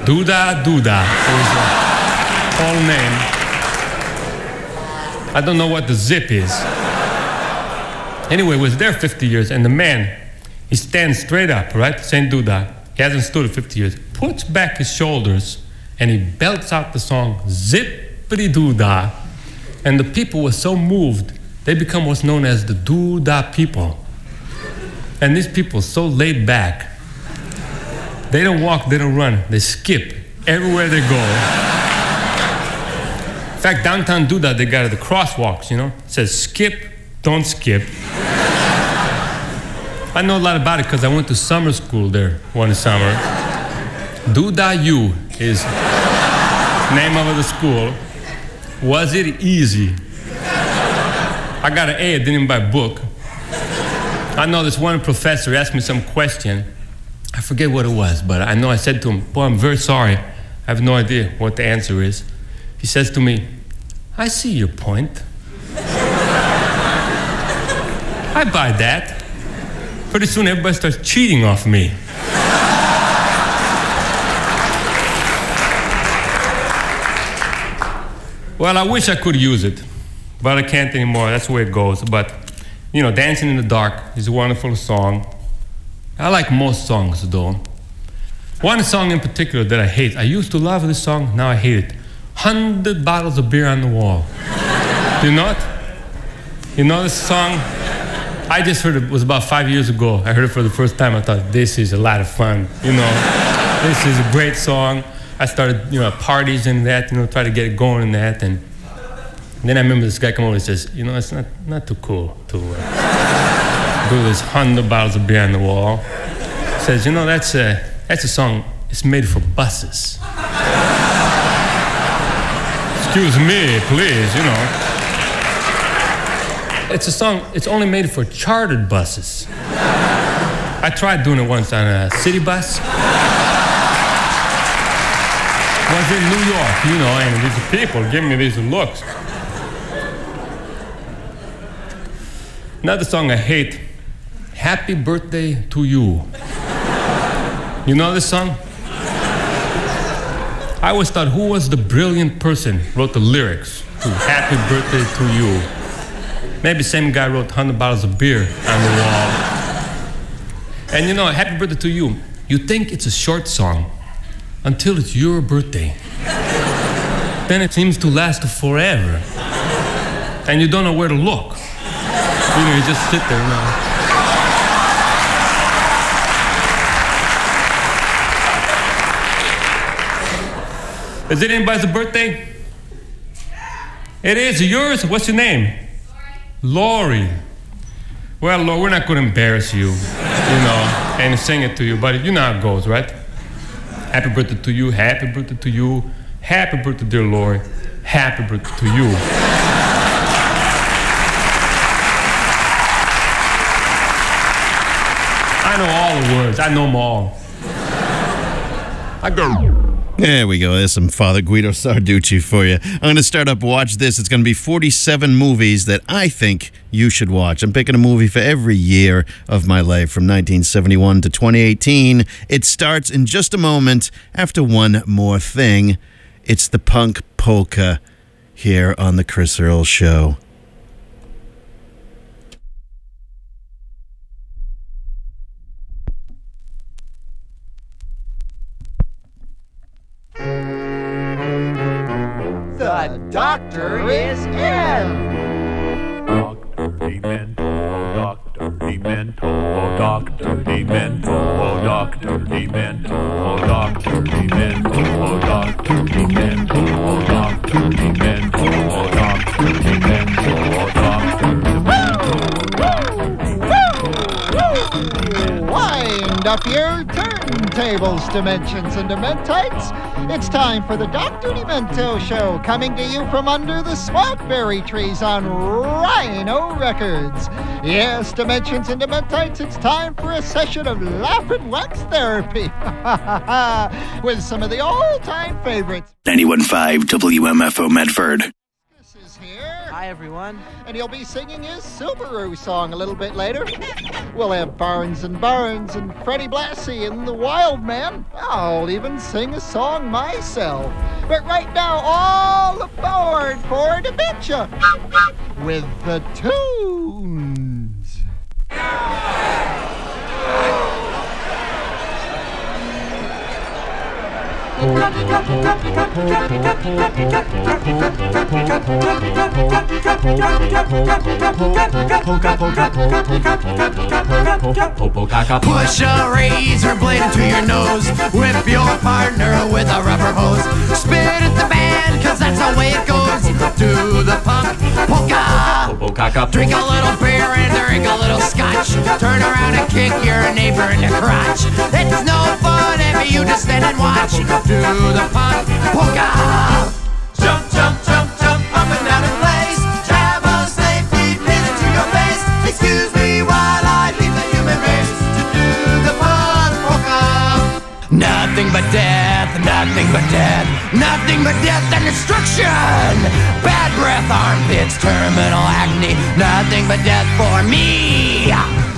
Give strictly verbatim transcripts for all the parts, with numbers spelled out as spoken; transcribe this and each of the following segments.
Duda Duda was the whole name. I don't know what the zip is. Anyway, was there fifty years, and the man, he stands straight up, right? Saint Duda. He hasn't stood in fifty years. Puts back his shoulders, and he belts out the song, Zippity Doodah. And the people were so moved, they become what's known as the Doodah people. And these people so laid back. They don't walk, they don't run, they skip everywhere they go. In fact, downtown Duda, they got the crosswalks, you know? It says, skip, don't skip. I know a lot about it because I went to summer school there one summer. Duda U is name of the school. Was it easy? I got an A, I didn't even buy a book. I know this one professor asked me some question. I forget what it was, but I know I said to him, boy, I'm very sorry. I have no idea what the answer is. He says to me, I see your point. I buy that. Pretty soon everybody starts cheating off me. Well, I wish I could use it, but I can't anymore. That's the way it goes. But, you know, Dancing in the Dark is a wonderful song. I like most songs, though. One song in particular that I hate. I used to love this song, now I hate it. Hundred Bottles of Beer on the Wall. Do you know it? You know this song? I just heard it, it was about five years ago. I heard it for the first time. I thought, this is a lot of fun. You know, this is a great song. I started, you know, parties and that, you know, try to get it going in that. And then I remember this guy come over and says, you know, it's not, not too cool to uh, do this hundred bottles of beer on the wall. He says, you know, that's a, that's a song, it's made for buses. Excuse me, please, you know. It's a song, it's only made for chartered buses. I tried doing it once on a city bus. Was in New York, you know, and these people give me these looks. Another song I hate, Happy Birthday to You. You know this song? I always thought, who was the brilliant person who wrote the lyrics to Happy Birthday to You? Maybe the same guy wrote hundred bottles of beer on the wall. And you know, Happy Birthday to You, you think it's a short song until it's your birthday. Then it seems to last forever. And you don't know where to look. You know, you just sit there now. Is it anybody's birthday? It is yours? What's your name? Lori. Lori. Well, Lori, we're not going to embarrass you, you know, and sing it to you, but you know how it goes, right? Happy birthday to you, happy birthday to you, happy birthday, dear Lori, happy birthday to you. I know all the words, I know them all. I go. There we go. There's some Father Guido Sarducci for you. I'm going to start up Watch This. It's going to be forty-seven movies that I think you should watch. I'm picking a movie for every year of my life from nineteen seventy-one to twenty eighteen. It starts in just a moment after one more thing. It's the Punk Polka here on the Chris Earl Show. The doctor is in. Doctor Demento, Doctor Demento, Doctor Demento, Doctor Demento, Doctor Demento, Doctor Demento, Doctor Demento, Doctor Demento, Doctor Demento. Wind up your turntables, Dimensions and Dementites. It's time for the Doctor Demento Show, coming to you from under the swampberry trees on Rhino Records. Yes, Dimensions and Dementites, it's time for a session of laugh and wax therapy with some of the all-time favorites. ninety-one point five W M F O Medford. This is here. Hi, everyone. And he'll be singing his Subaru song a little bit later. We'll have Barnes and Barnes and Freddie Blassie and the Wild Man. I'll even sing a song myself. But right now, all aboard for Dementia with the tunes. Push a razor blade into your nose. Whip your partner with a rubber hose. Spit at the band, cause that's the way it goes. Do the punk polka. Drink a little beer and drink a little scotch. Turn around and kick your neighbor in the crotch. It's no fun if you just stand and watch. Do the punk polka. Jump, jump, jump, jump up and down in place. Jab a safety pin into your face. Excuse me while I leave the human race to do the punk polka. Nothing but death, nothing but death, nothing but death and destruction. Bad breath, armpits, terminal agony. Nothing but death for me.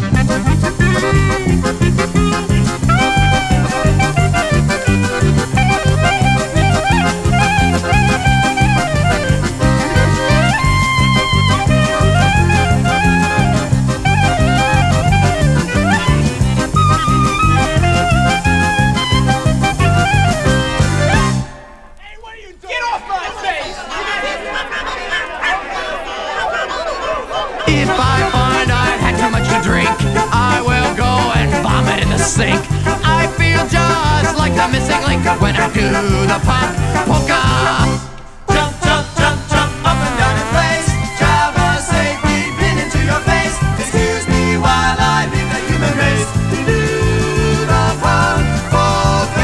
If I find I had too much to drink, I will go and vomit in the sink. I feel just like the missing link when I do the punk polka. Jump, jump, jump, jump up and down in place. Jab a safety pin into your face. Excuse me while I leave the human race to do the punk polka.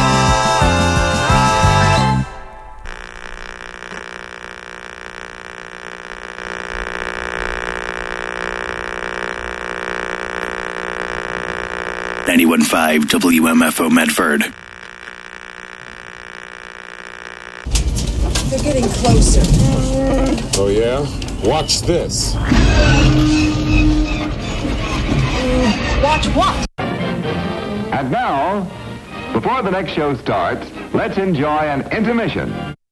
ninety-one point five W M F O Medford. They're getting closer. Oh, yeah? Watch this. Watch what? And now, before the next show starts, let's enjoy an intermission.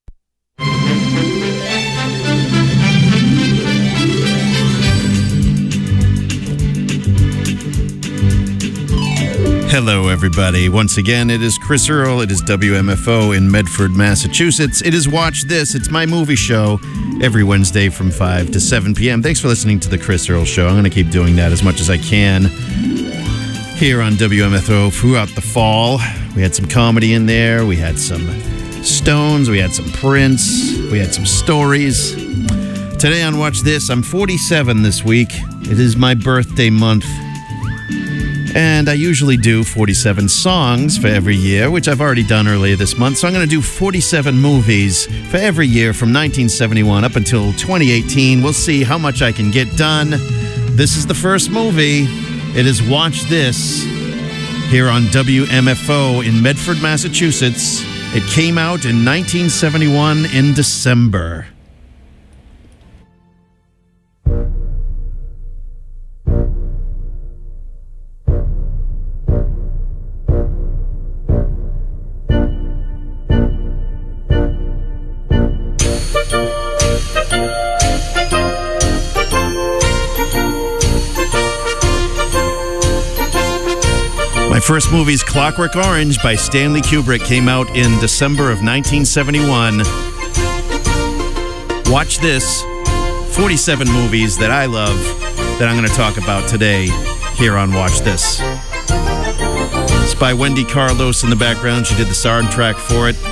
Hello, everybody. Once again, it is Chris Earl. It is W M F O in Medford, Massachusetts. It is Watch This. It's my movie show every Wednesday from five to seven p.m. Thanks for listening to The Chris Earl Show. I'm going to keep doing that as much as I can here on W M F O throughout the fall. We had some comedy in there. We had some Stones. We had some Prince. We had some stories. Today on Watch This, I'm forty-seven this week. It is my birthday month. And I usually do forty-seven songs for every year, which I've already done earlier this month. So I'm going to do forty-seven movies for every year from nineteen seventy-one up until twenty eighteen. We'll see how much I can get done. This is the first movie. It is Watch This here on W M F O in Medford, Massachusetts. It came out in nineteen seventy-one in December. My first movie is Clockwork Orange by Stanley Kubrick. Came out in December of nineteen seventy-one. Watch this. forty-seven movies that I love that I'm going to talk about today here on Watch This. It's by Wendy Carlos in the background. She did the soundtrack for it.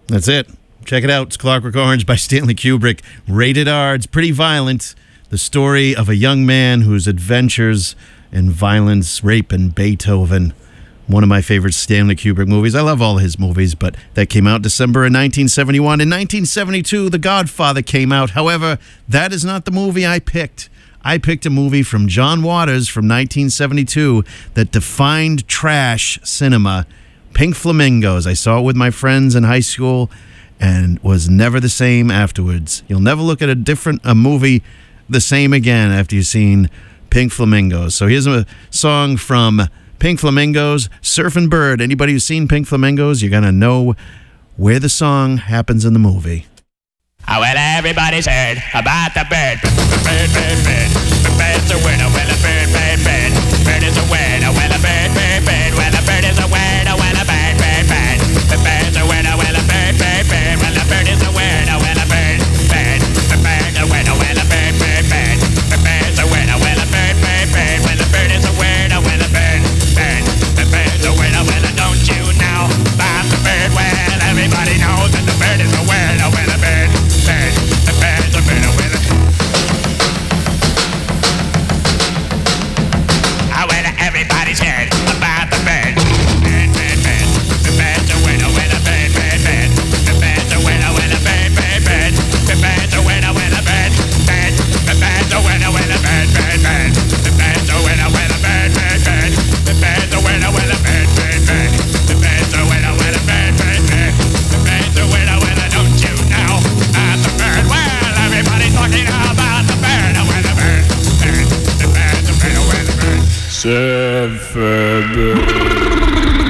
That's it. Check it out. It's Clockwork Orange by Stanley Kubrick. Rated R. It's pretty violent. The story of a young man whose adventures in violence, rape, and Beethoven. One of my favorite Stanley Kubrick movies. I love all his movies, but that came out December of nineteen seventy-one. In nineteen seventy-two, The Godfather came out. However, that is not the movie I picked. I picked a movie from John Waters from nineteen seventy-two that defined trash cinema. Pink Flamingos. I saw it with my friends in high school and was never the same afterwards. You'll never look at a different a movie the same again after you've seen Pink Flamingos. So here's a song from Pink Flamingos, Surfin' Bird. Anybody who's seen Pink Flamingos, you're going to know where the song happens in the movie. Oh, well, everybody's heard about the bird. Bird, bird, bird. The bird's a winner. Well, a bird, bird, bird. Bird is a winner. Well, a bird, bird, bird. Well, a bird is a winner. Well, a bird, bird, bird. The bird's a winner. Well, a bird, bird, bird. Well, a bird is a winner. Well, a bird, bird. The bird's a winner. Well, a bird, bird, bird. The bird's a winner. Well, a bird, bird, bird. Well, a bird is a winner. Well, a bird, bird. The bird's a winner. Well, don't you know about the bird? Well, everybody knows that the bird is a winner. Well, a bird. Bird, the bird's a winner with it. Oh, well, everybody's heard about the bird. Bird, bird, bird. The bird's a winner with a bird, bird, bird. The bird's a winner with a bird, bird, bird. The bird's a winner with a bird, bird. The bird's a winner with a bird, bird, bird. The bird's a winner with a bird, bird, bird. The bird's a winner with a bird, bird, bird. The bird's a winner with a bird, bird, bird. The bird's a winner with a, don't you know? The bird, well, everybody's talking about the bird, where the bird, bird, the bird, the bird, where the bird. Surfer bird.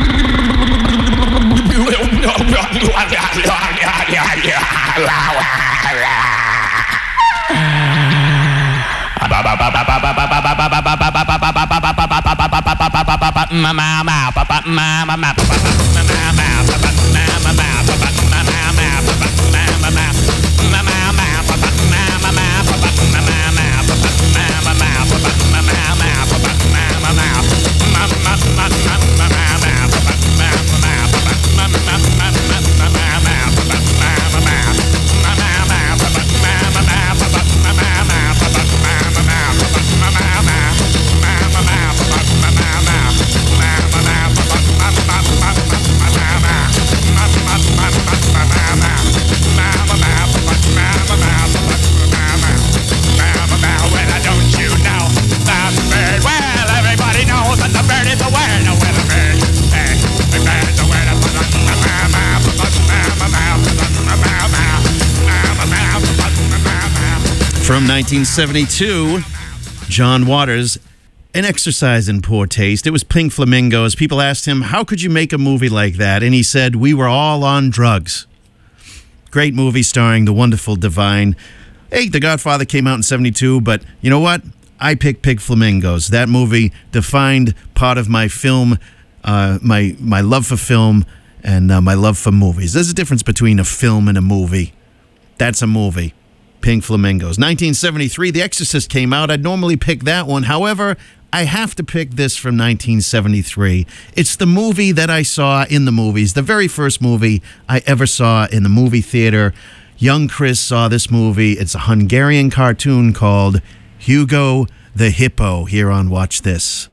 From nineteen seventy-two, John Waters, an exercise in poor taste. It was Pink Flamingos. People asked him, how could you make a movie like that? And he said, we were all on drugs. Great movie starring the wonderful Divine. Hey, The Godfather came out in seventy-two, but you know what? I picked Pink Flamingos. That movie defined part of my film, uh, my, my love for film and uh, my love for movies. There's a difference between a film and a movie. That's a movie. Pink Flamingos. nineteen seventy-three, The Exorcist came out. I'd normally pick that one. However, I have to pick this from nineteen seventy-three. It's the movie that I saw in the movies, the very first movie I ever saw in the movie theater. Young Chris saw this movie. It's a Hungarian cartoon called Hugo the Hippo. Here on Watch This.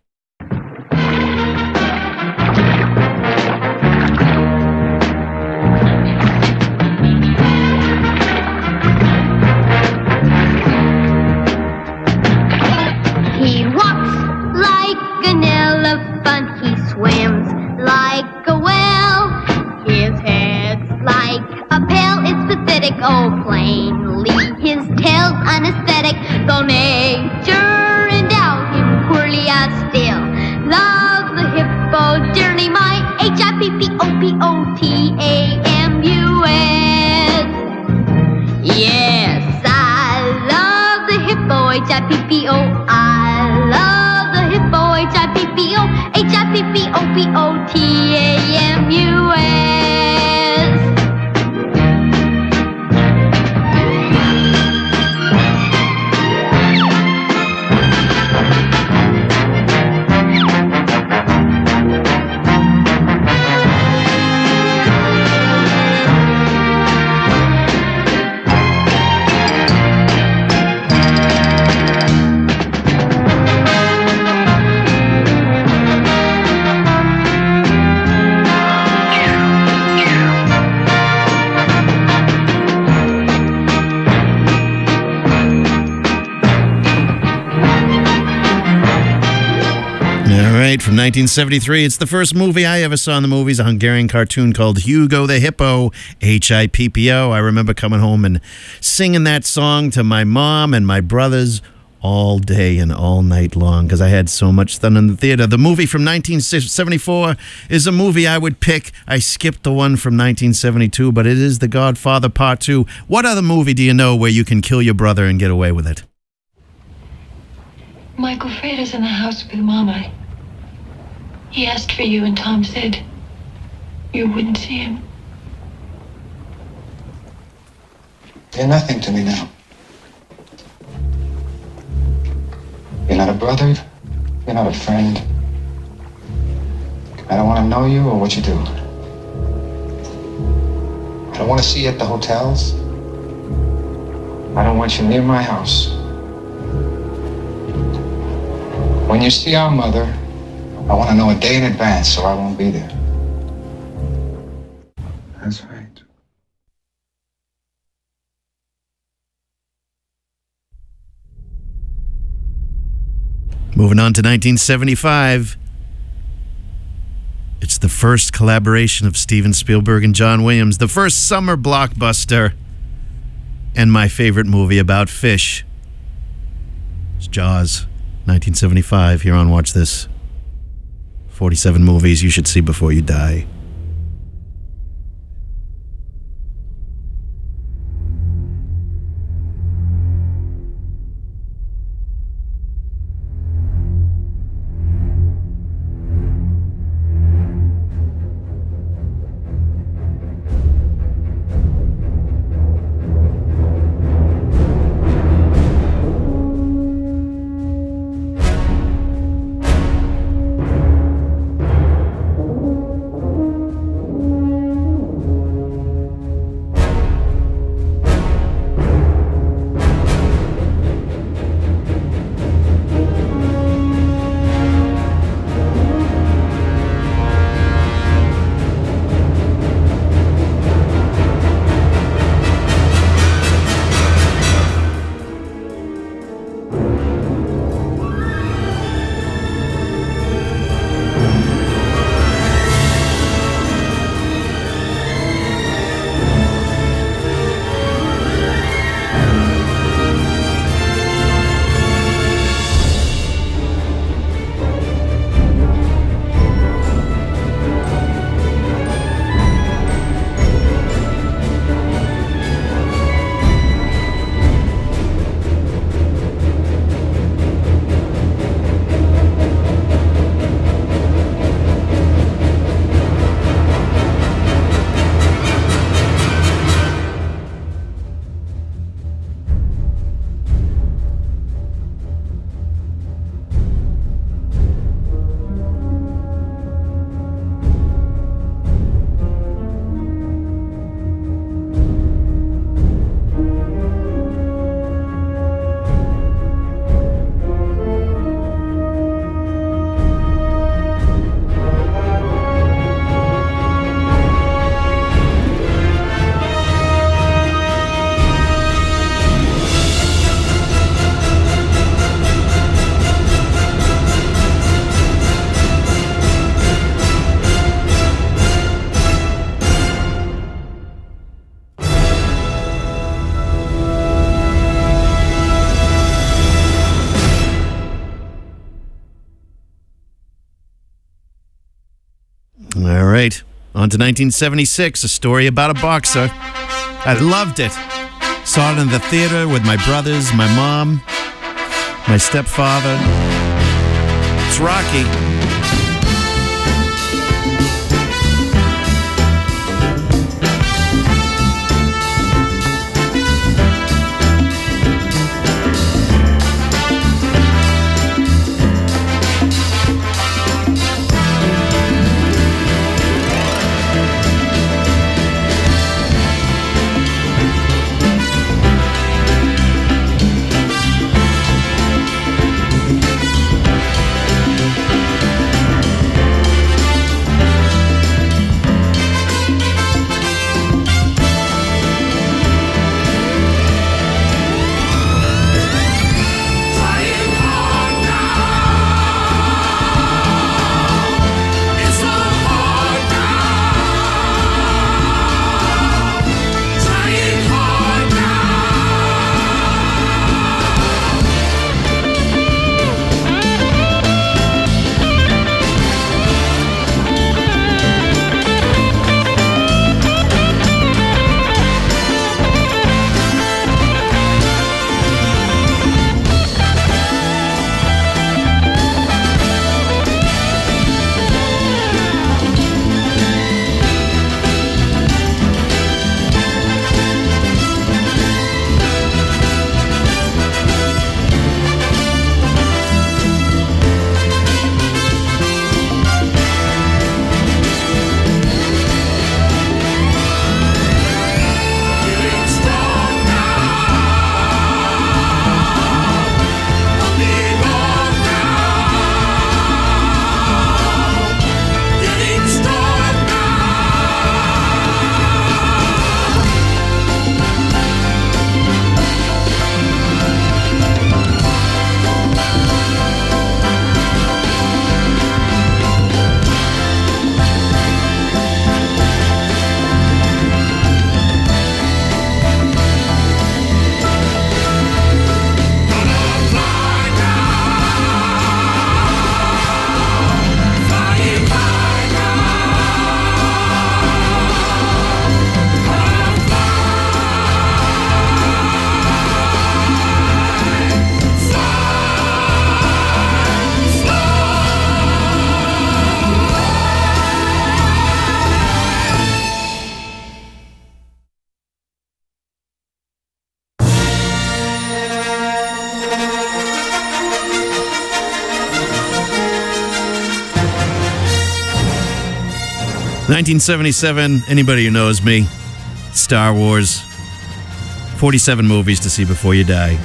Oh, plainly, his tail's unaesthetic, though nature endowed him poorly as still. Love the hippo dearly, my H I P P O P O T A M U S. Yes, I love the hippo, H I P P O. I love the hippo, H I P P O, H I P P O P O T A M U S. From nineteen seventy-three, it's the first movie I ever saw in the movies, a Hungarian cartoon called Hugo the Hippo, H I P P O. I remember coming home and singing that song to my mom and my brothers all day and all night long because I had so much fun in the theater. The movie from nineteen seventy-four is a movie I would pick. I skipped the one from nineteen seventy-two, but it is The Godfather Part two. What other movie do you know where you can kill your brother and get away with it? Michael Frater's in the house with Mama. He asked for you, and Tom said you wouldn't see him. You're nothing to me now. You're not a brother. You're not a friend. I don't want to know you or what you do. I don't want to see you at the hotels. I don't want you near my house. When you see our mother, I want to know a day in advance so I won't be there. That's right. Moving on to nineteen seventy-five. It's the first collaboration of Steven Spielberg and John Williams, the first summer blockbuster, and my favorite movie about fish. It's Jaws, nineteen seventy-five, here on Watch This. forty-seven movies you should see before you die. All right, on to nineteen seventy-six, a story about a boxer. I loved it. Saw it in the theater with my brothers, my mom, my stepfather. It's Rocky. nineteen seventy-seven, anybody who knows me, Star Wars, forty-seven movies to see before you die.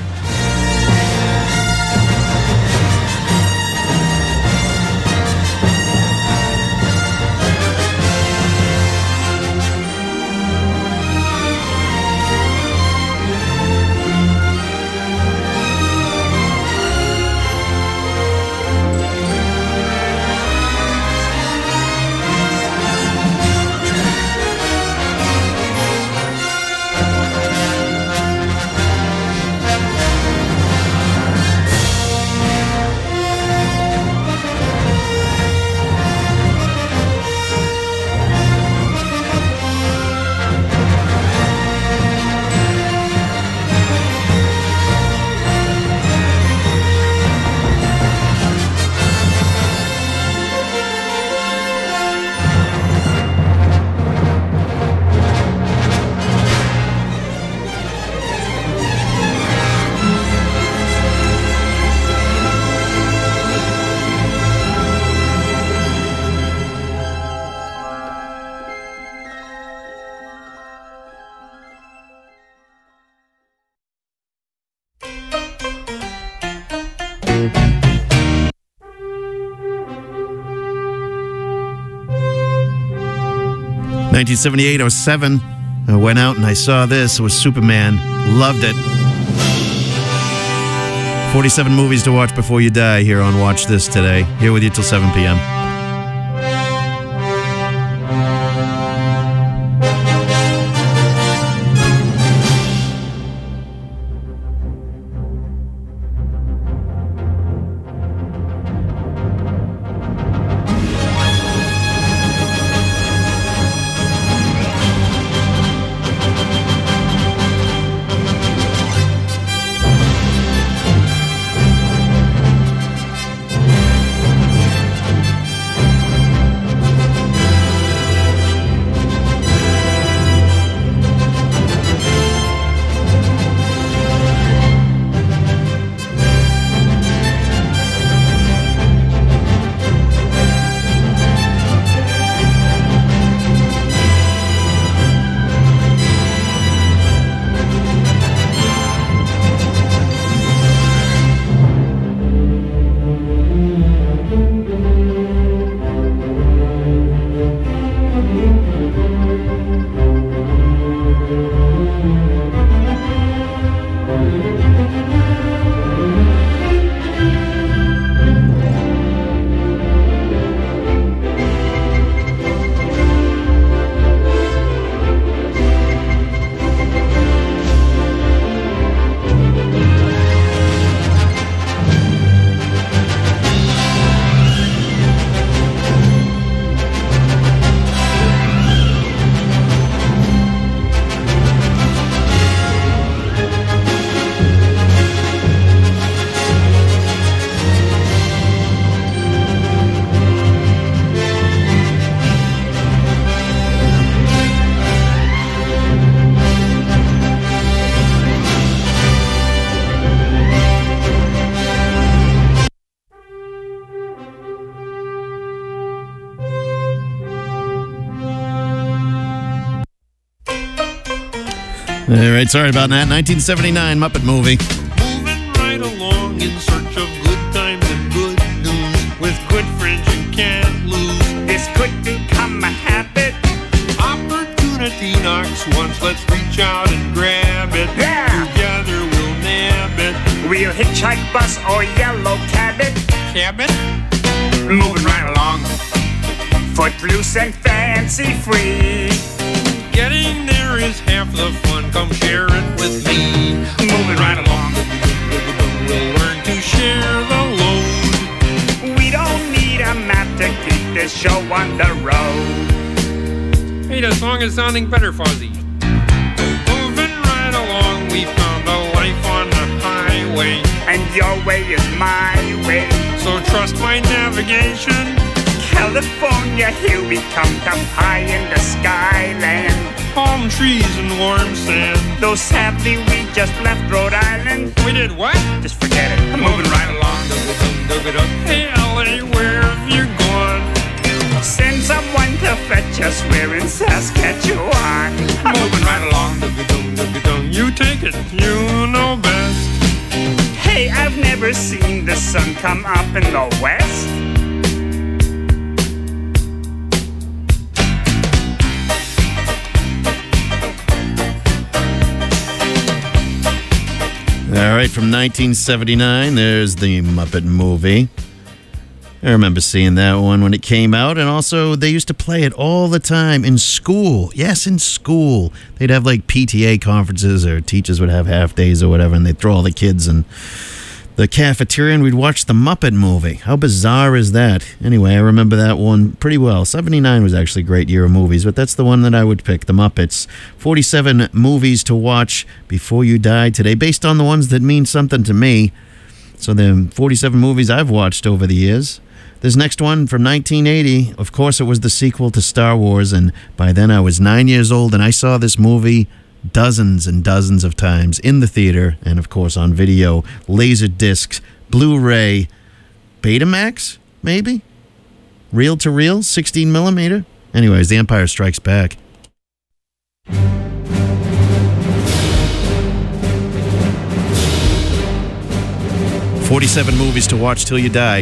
nineteen seventy-eight, I was seven. I went out and I saw this. It was Superman. Loved it. forty-seven movies to watch before you die here on Watch This today. Here with you till seven p.m. All right, sorry about that. nineteen seventy-nine Muppet movie. Moving right along in search of good times and good news. With good friends you can't lose. This could become a habit. Opportunity knocks once. Let's reach out and grab it. Yeah. Together we'll nab it. We'll hitchhike, bus, or yellow cabin. Cabin? Moving right along. Footloose and fancy free. Getting there is half the fun. Come share it with me. Moving right along. We'll learn to share the load. We don't need a map to keep this show on the road. Hey, the song is sounding better, Fuzzy. Moving right along, we found a life on the highway. And your way is my way. So trust my navigation. California, here we come, up high in the skyland. Palm trees and warm sand. Though sadly we just left Rhode Island. We did what? Just forget it, I'm moving right along. Hey L A, where have you gone? Send someone to fetch just where in Saskatchewan. Moving right along, doogie-doo, doogie-doo. You take it, you know best. Hey, I've never seen the sun come up in the west. All right, from nineteen seventy-nine, there's the Muppet movie. I remember seeing that one when it came out, and also they used to play it all the time in school. Yes, in school. They'd have like P T A conferences, or teachers would have half days or whatever, and they'd throw all the kids in the cafeteria, and we'd watch the Muppet movie. How bizarre is that? Anyway, I remember that one pretty well. seventy-nine was actually a great year of movies, but that's the one that I would pick, the Muppets. forty-seven movies to watch before you die today, based on the ones that mean something to me. So the forty-seven movies I've watched over the years. This next one from nineteen eighty, of course it was the sequel to Star Wars, and by then I was nine years old, and I saw this movie dozens and dozens of times in the theater, and of course on video, laser discs, Blu-ray, Betamax, maybe? Reel-to-reel, sixteen millimeter? Anyways, The Empire Strikes Back. forty-seven movies to watch till you die.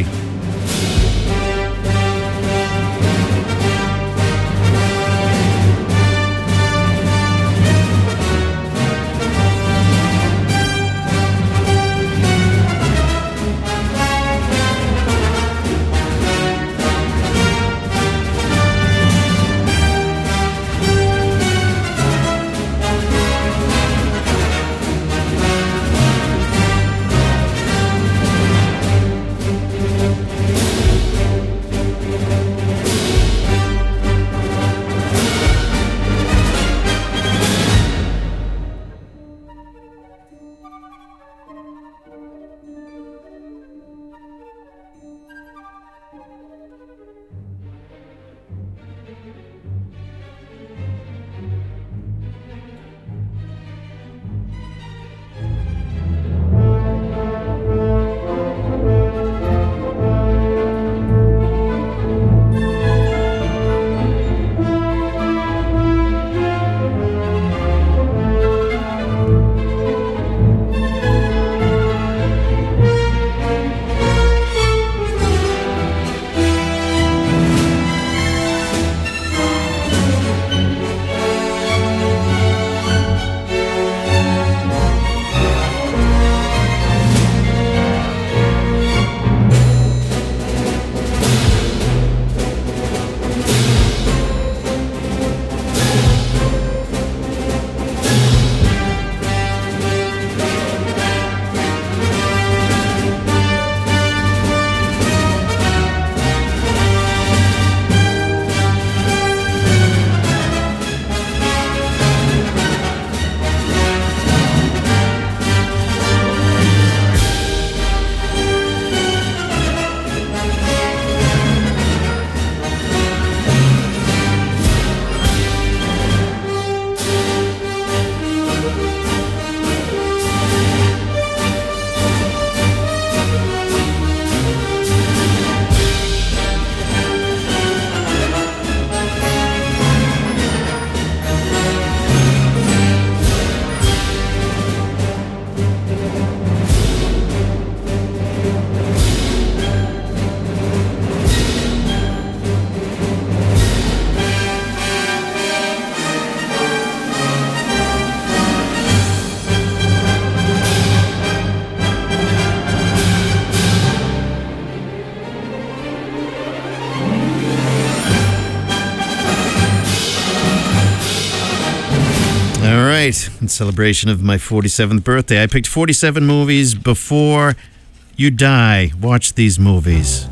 In celebration of my forty-seventh birthday, I picked forty-seven movies before you die. Watch these movies.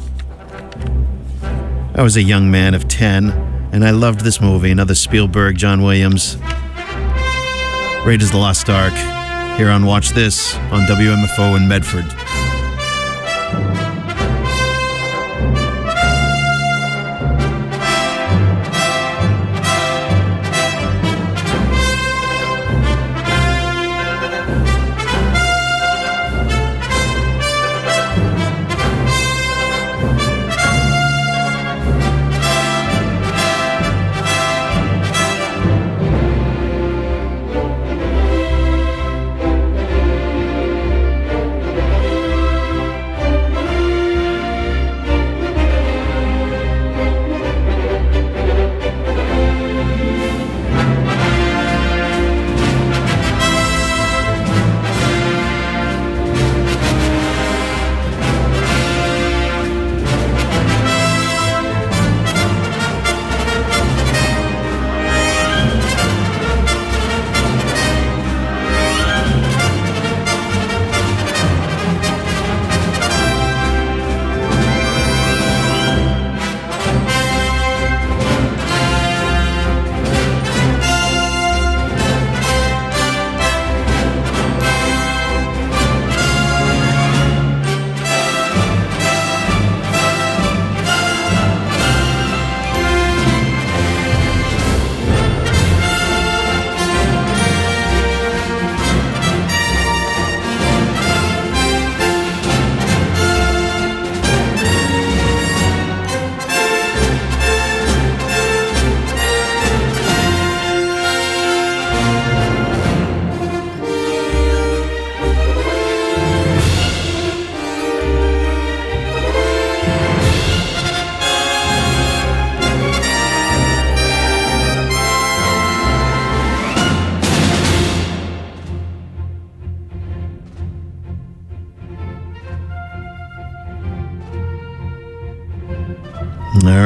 I was a young man of ten, and I loved this movie. Another Spielberg, John Williams. Raiders of the Lost Ark. Here on Watch This on W M F O in Medford.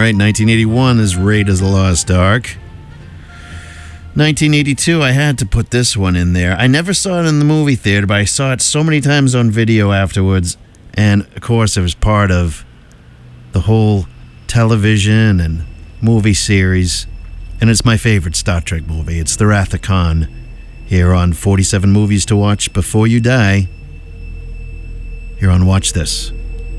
right, nineteen eighty-one is Raiders of the Lost Ark. nineteen eighty-two, I had to put this one in there. I never saw it in the movie theater, but I saw it so many times on video afterwards. And, of course, it was part of the whole television and movie series. And it's my favorite Star Trek movie. It's The Wrath of Khan, here on forty-seven Movies to Watch Before You Die. Here on Watch This.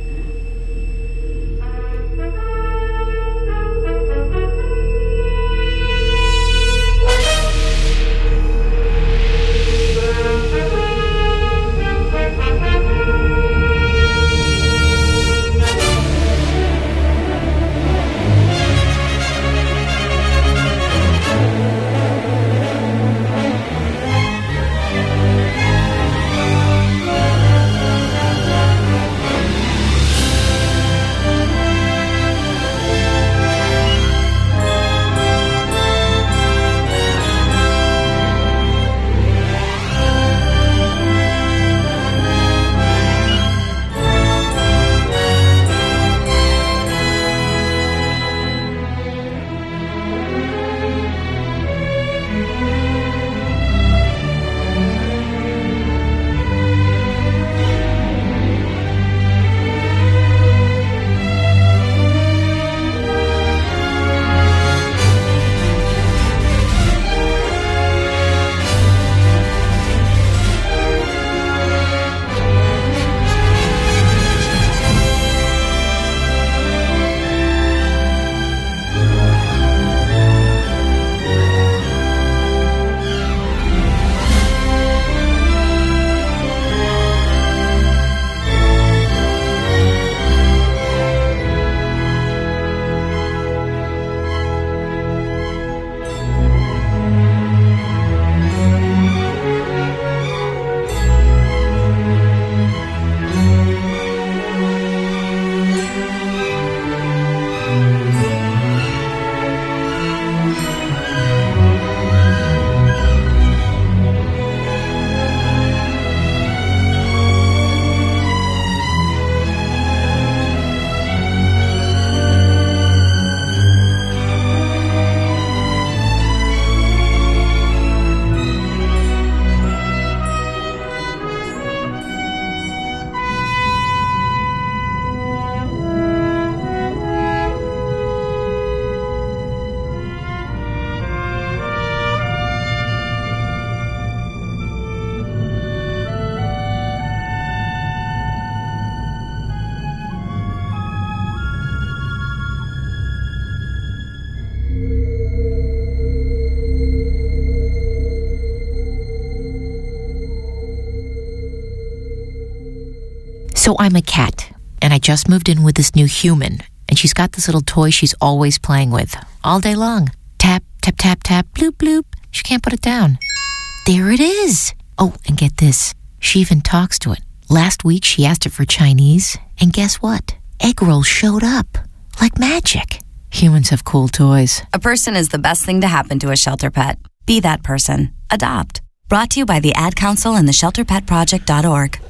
So I'm a cat, and I just moved in with this new human, and she's got this little toy she's always playing with, all day long. Tap, tap, tap, tap, bloop, bloop. She can't put it down. There it is. Oh, and get this. She even talks to it. Last week, she asked it for Chinese, and guess what? Egg rolls showed up. Like magic. Humans have cool toys. A person is the best thing to happen to a shelter pet. Be that person. Adopt. Brought to you by the Ad Council and the shelter pet project dot org.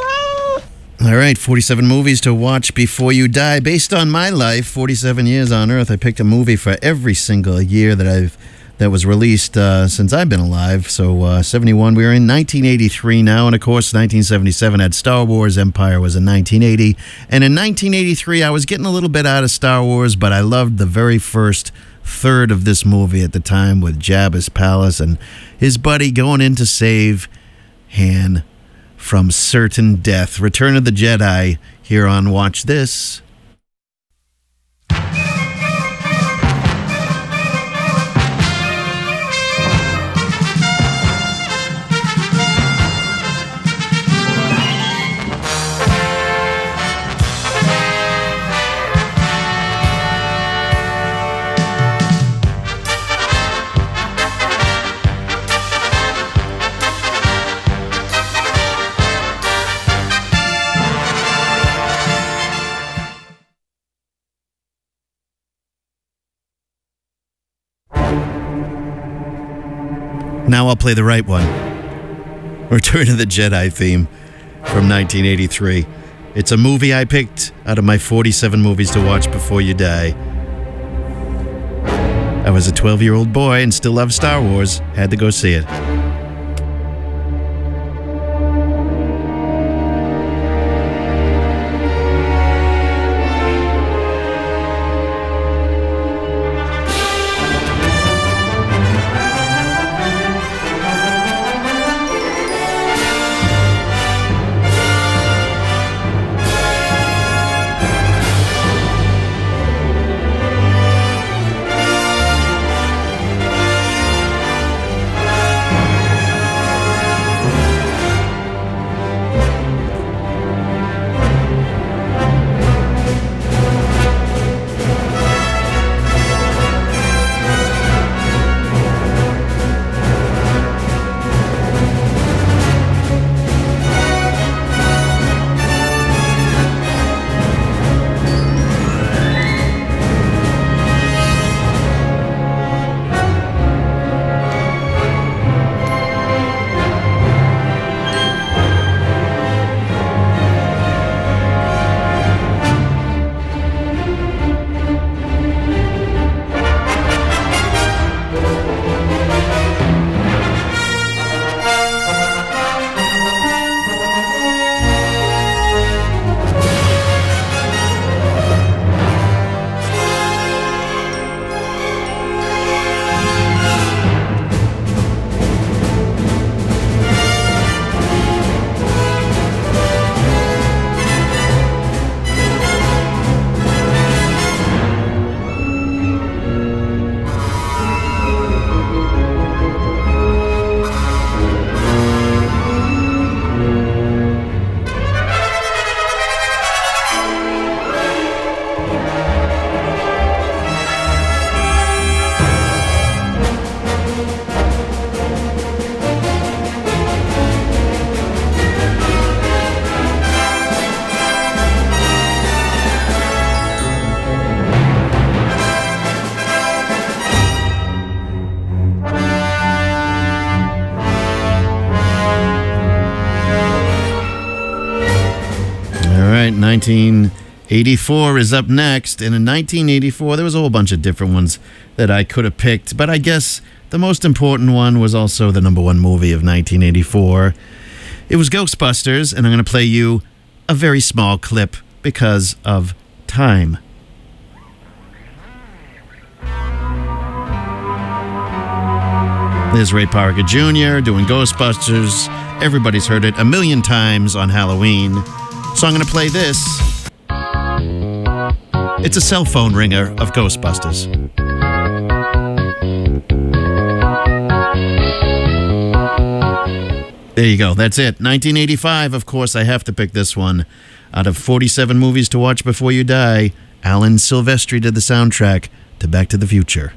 All right, forty-seven movies to watch before you die. Based on my life, forty-seven years on Earth, I picked a movie for every single year that I've that was released uh, since I've been alive. So uh, seventy-one, we were in nineteen eighty-three now, and of course nineteen seventy-seven had Star Wars. Empire was in nineteen eighty, and in nineteen eighty-three I was getting a little bit out of Star Wars, but I loved the very first third of this movie at the time with Jabba's palace and his buddy going in to save Han from certain death. Return of the Jedi here on Watch This. Now I'll play the right one. Return of the Jedi theme from nineteen eighty-three. It's a movie I picked out of my forty-seven movies to watch before you die. I was a twelve-year-old boy and still loved Star Wars. Had to go see it. nineteen eighty-four is up next, and in nineteen eighty-four there was a whole bunch of different ones that I could have picked, but I guess the most important one was also the number one movie of nineteen eighty-four. It was Ghostbusters, and I'm going to play you a very small clip because of time. There's Ray Parker Junior doing Ghostbusters. Everybody's heard it a million times on Halloween. So I'm going to play this. It's a cell phone ringer of Ghostbusters. There you go. That's it. nineteen eighty-five, of course, I have to pick this one. Out of forty-seven movies to watch before you die, Alan Silvestri did the soundtrack to Back to the Future.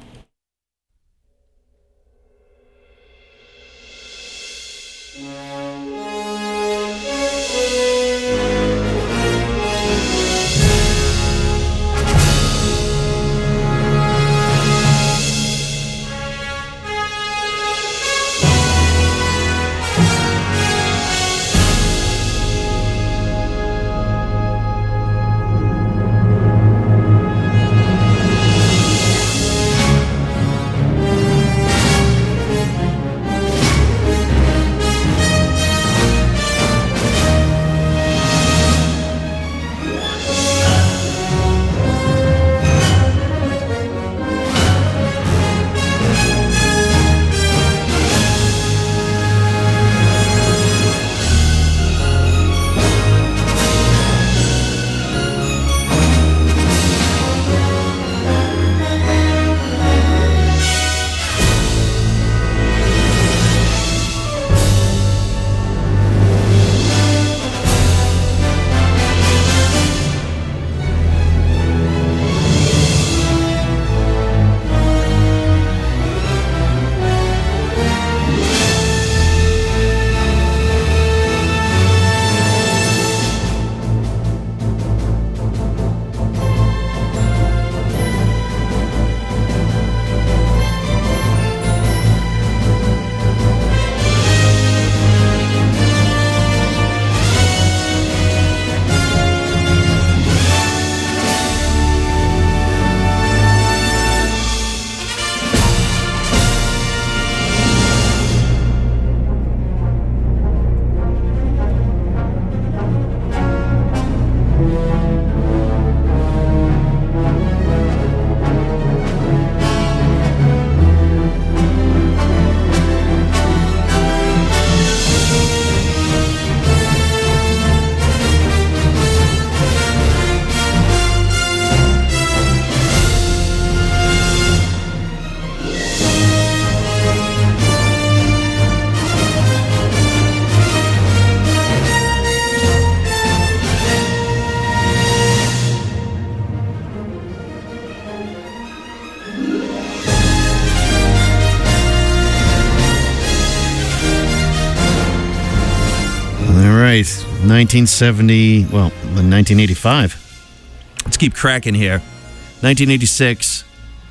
nineteen seventy, well, nineteen eighty-five. Let's keep cracking here. nineteen eighty-six.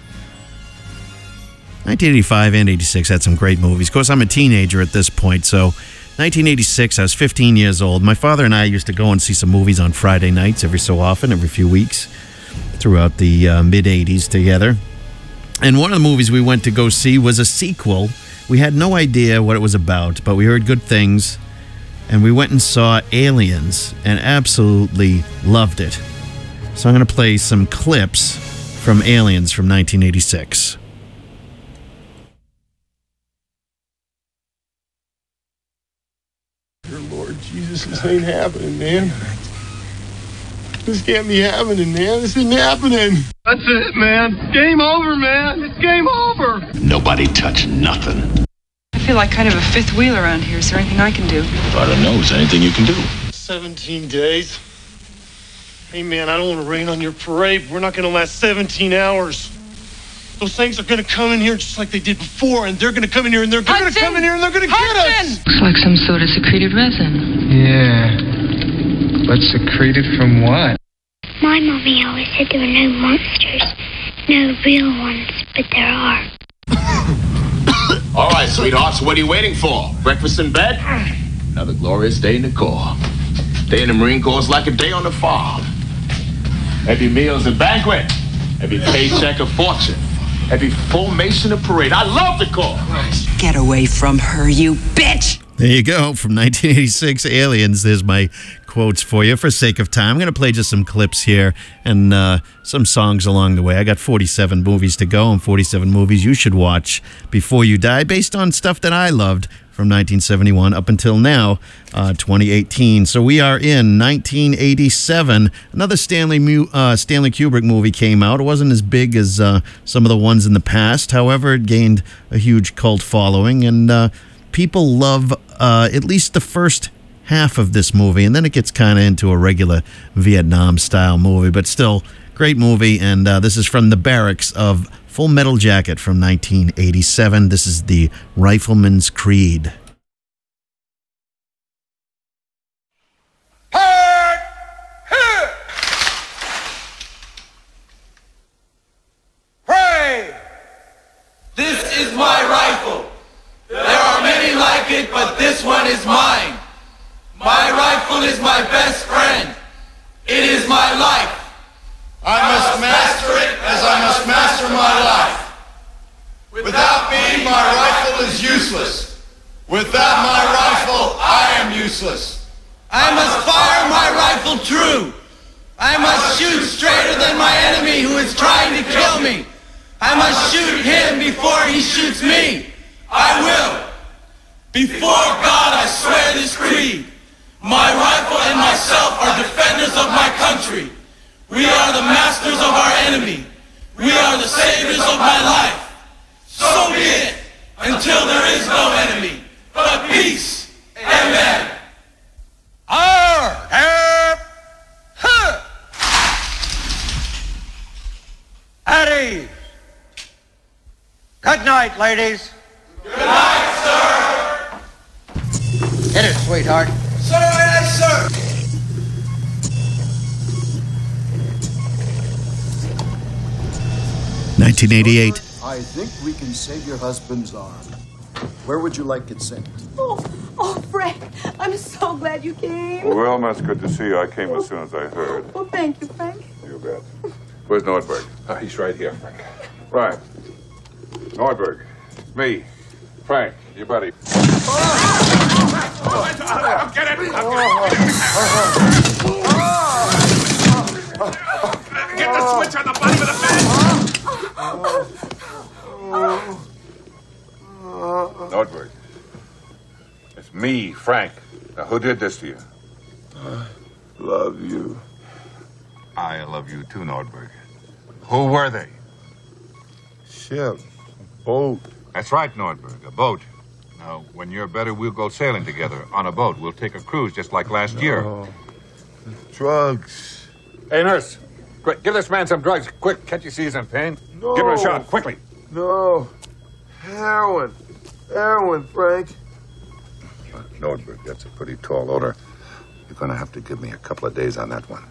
nineteen eighty-five and eighty-six had some great movies. Of course, I'm a teenager at this point, so nineteen eighty-six, I was fifteen years old. My father and I used to go and see some movies on Friday nights every so often, every few weeks, throughout the uh, mid-eighties together. And one of the movies we went to go see was a sequel. We had no idea what it was about, but we heard good things. And we went and saw Aliens and absolutely loved it. So I'm going to play some clips from Aliens from nineteen eighty-six. Dear Lord Jesus, this ain't happening, man. This can't be happening, man. This isn't happening. That's it, man. Game over, man. It's game over. Nobody touched nothing. I feel like kind of a fifth wheel around here. Is there anything I can do? I don't know. Is there anything you can do? seventeen days. Hey, man, I don't want to rain on your parade. We're not going to last seventeen hours. Those things are going to come in here just like they did before, and they're going to come in here, and they're going to come in here, and they're going to get us. Looks like some sort of secreted resin. Yeah. But secreted from what? My mommy always said there were no monsters. No real ones, but there are. All right, sweethearts, what are you waiting for? Breakfast in bed? Another glorious day in the Corps. Day in the Marine Corps is like a day on the farm. Every meal's a banquet. Every paycheck a fortune. Every formation a parade. I love the Corps. Get away from her, you bitch! There you go, from nineteen eighty-six, Aliens. There's my quotes for you. For sake of time, I'm going to play just some clips here and uh, some songs along the way. I got forty-seven movies to go and forty-seven movies you should watch before you die based on stuff that I loved from nineteen seventy-one up until now, uh, twenty eighteen. So we are in nineteen eighty-seven. Another Stanley Mu- uh, Stanley Kubrick movie came out. It wasn't as big as uh, some of the ones in the past. However, it gained a huge cult following, and uh, people love uh, at least the first half of this movie, and then it gets kind of into a regular Vietnam-style movie, but still, great movie, and uh, this is from the barracks of Full Metal Jacket from nineteen eighty-seven. This is the Rifleman's Creed. Pray! This is my rifle. There are many like it, but this one is mine. My rifle is my best friend. It is my life. I must master it as I must master my life. Without me, my rifle is useless. Without my rifle, I am useless. I must fire my rifle true. I must shoot straighter than my enemy who is trying to kill me. I must shoot him before he shoots me. I will. Before God, I swear this creed. My rifle and myself are defenders of my country. We are the masters of our enemy. We are the saviors of my life. So be it, until there is no enemy, but peace. Amen. Arr! Arr! Huh! At ease. Good night, ladies. Good night, sir. Hit it, sweetheart. Sir, yes, sir. nineteen eighty-eight. I think we can save your husband's arm. Where would you like it sent? Oh, oh, Frank, I'm so glad you came. Well, that's good to see you. I came as soon as I heard. Well, thank you, Frank. You bet. Where's Nordberg? Oh, he's right here, Frank. Right. Nordberg. Me. Frank, your buddy. Oh, I'm getting it. I'm getting it. Get the switch on the bottom of the bed. Nordberg. It's me, Frank. Now, who did this to you? I love you. I love you too, Nordberg. Who were they? Ship. Boat. That's right, Nordberg. A boat. Now, when you're better, we'll go sailing together on a boat. We'll take a cruise just like last no. year. Drugs. Hey, nurse. Quick, give this man some drugs. Quick, can't you see he's in pain? No. Give him a shot, quickly. No. Heroin. Heroin, Frank. Nordberg, that's a pretty tall order. You're going to have to give me a couple of days on that one.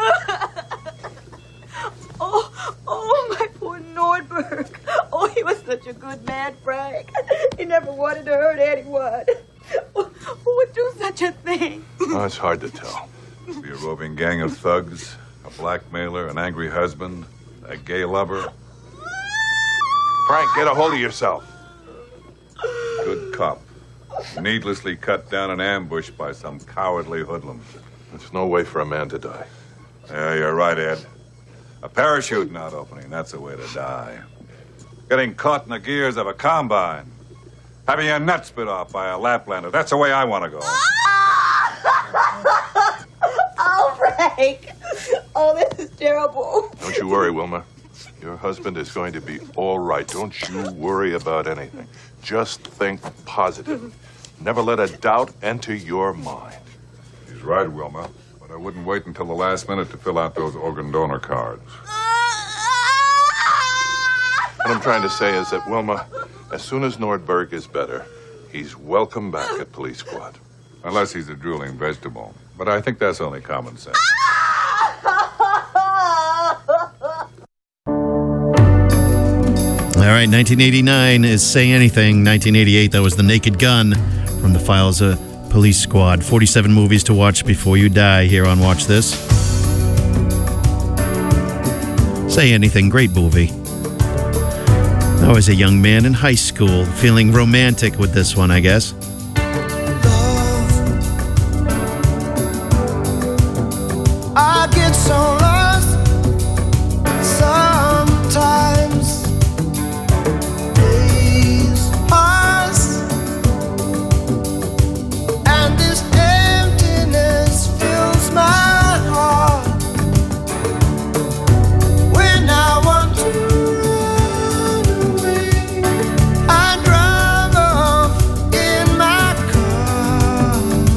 Oh, oh, my poor Nordberg. Oh, he was such a good man, Frank. He never wanted to hurt anyone. Who would do such a thing? Oh, it's hard to tell. Be a roving gang of thugs, a blackmailer, an angry husband, a gay lover. Frank, get a hold of yourself. Good cop. Needlessly cut down an ambush by some cowardly hoodlums. There's no way for a man to die. Yeah, you're right, Ed. A parachute not opening, that's the way to die. Getting caught in the gears of a combine. Having your nuts bit off by a Laplander, that's the way I want to go. Oh, Frank. Oh, this is terrible. Don't you worry, Wilma. Your husband is going to be all right. Don't you worry about anything. Just think positive. Never let a doubt enter your mind. He's right, Wilma. But I wouldn't wait until the last minute to fill out those organ donor cards. What I'm trying to say is that, Wilma, as soon as Nordberg is better, he's welcome back at Police Squad. Unless he's a drooling vegetable. But I think that's only common sense. All right, nineteen eighty-nine is Say Anything. nineteen eighty-eight, that was The Naked Gun from the files of Police Squad. forty-seven movies to watch before you die here on Watch This. Say Anything, great movie. I was a young man in high school, feeling romantic with this one, I guess. I get so lost sometimes. Days pass, and this emptiness fills my heart. When I want to run away, I drive off in my car.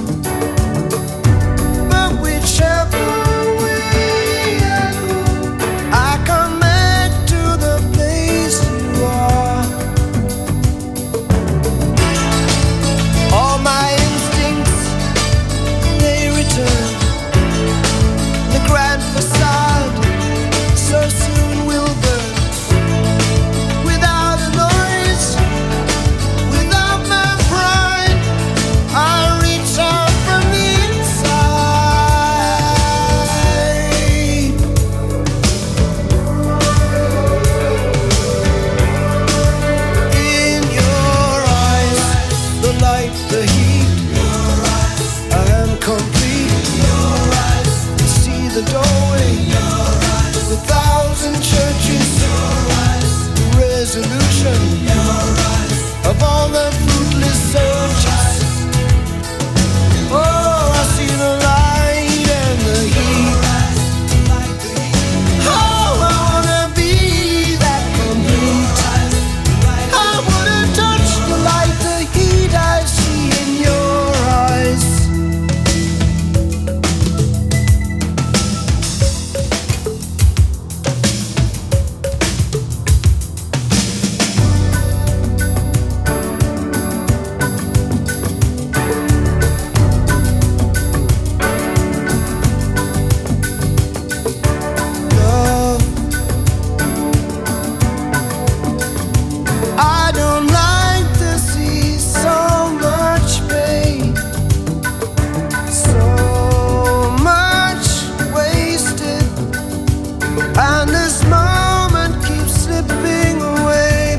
But whichever I come back to the place you are. All my instincts, they return. The grand facade so soon will burn. Without a noise, without my pride, I reach out from the inside. In your eyes, the light, the heat. Your eyes, I am complete. Your eyes, see the doorway. Your eyes, the thousand churches. Your eyes, the resolution. Your eyes, of all the fruitless searches. Oh, I see the light and the heat. Oh, I wanna be that complete. I wanna touch the light, the heat I see in your eyes. Love, I don't like to see so much pain, so much wasted, and this moment keeps slipping away.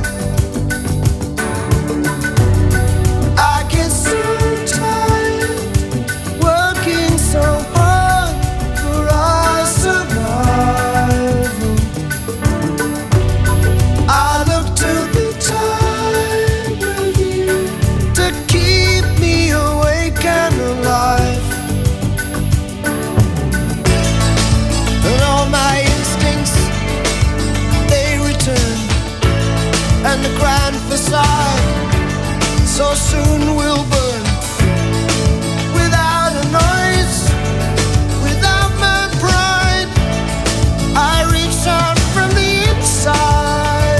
I get so tired working so hard for our survival. I look to the time with you to keep me awake and alive. And all my instincts, they return. And the grand facade so soon will burn. Without a noise, without my pride, I reach out from the inside.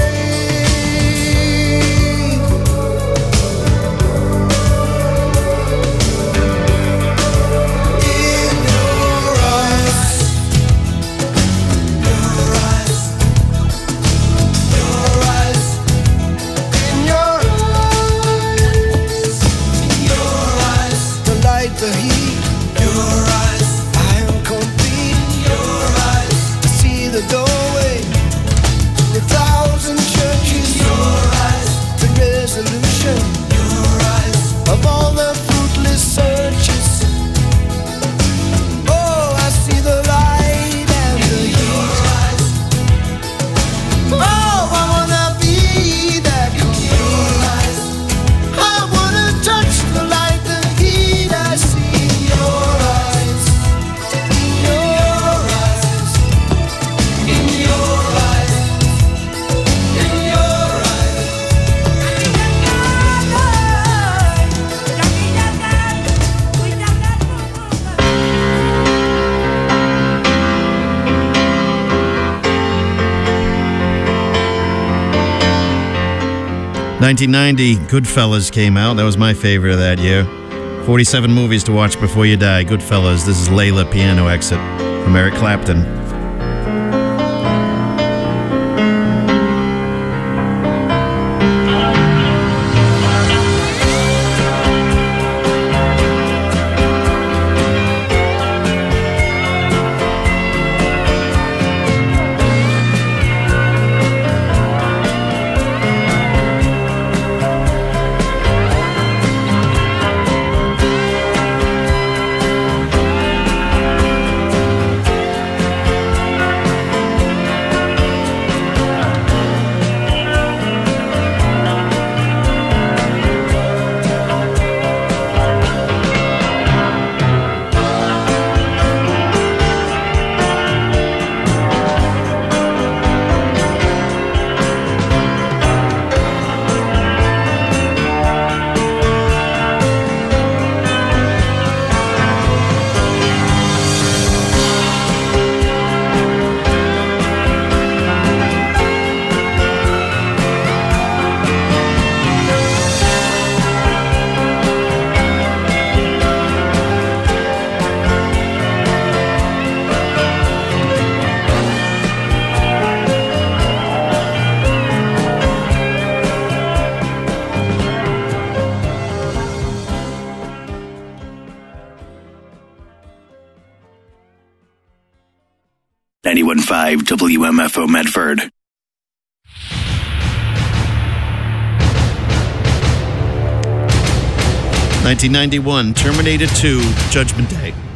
In nineteen ninety, Goodfellas came out. That was my favorite of that year. forty-seven movies to watch before you die. Goodfellas. This is Layla, Piano Exit from Eric Clapton. ninety-one point five W M F O Medford. nineteen ninety-one, Terminator two, Judgment Day.